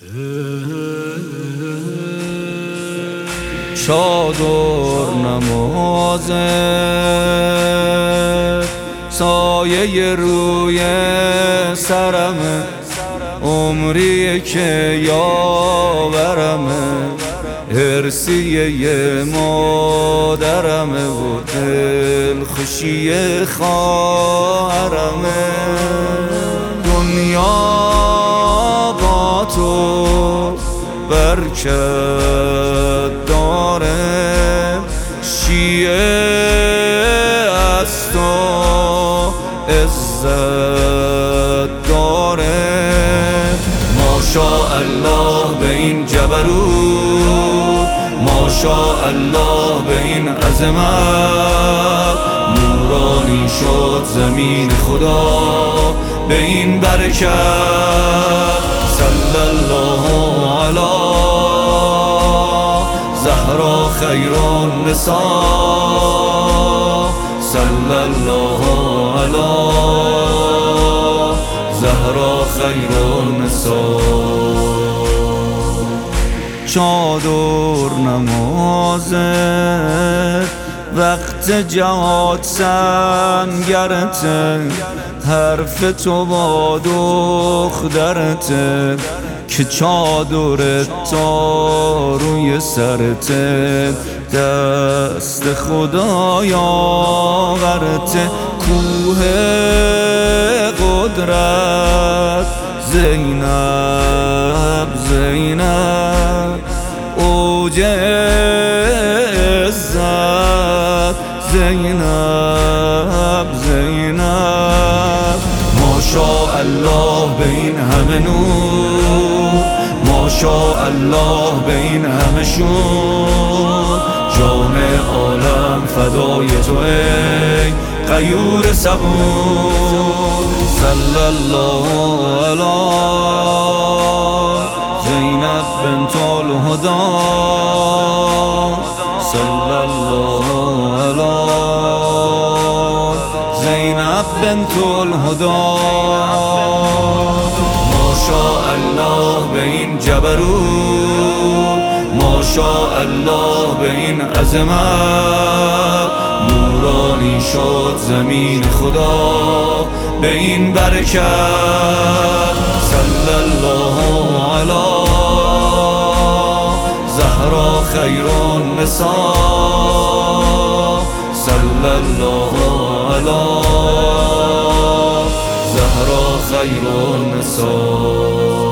چادر نمازه سایه روی سرمه، عمریه که یاورمه، ارسیه مادرمه و دل خوشی خواهرمه. دنیا با تو برکت داره، شیعه از تو عزت داره. ماشاءالله به این جبروت، ماشاءالله به این عظمت، نورانی شد زمین خدا به این برکت. صلی الله علی زهرا خیر النساء، صلی الله علی زهرا خیر النساء. چادر نمازه وقت جهاد سنگرته، حرف تو با دخترته که چادرت تا روی سرته، دست خدایاورته. کوه قدرت زینب زینب، اوج عزت زینب زینب. ماشاءالله به این همه نور، ماشاءالله به این همه شور، جان عالم فدای تو ای غیور صبور. صلی الله علی زینب بنت الهدی، صلی الله علی زینب بنت الهدی. ماشاءالله به این جبروت، ماشاءالله به این عظمت، نورانی شد زمین خدا به این برکت. صلی الله علی زهرا خیر النساء، صلی الله علی زهرا خیر النساء.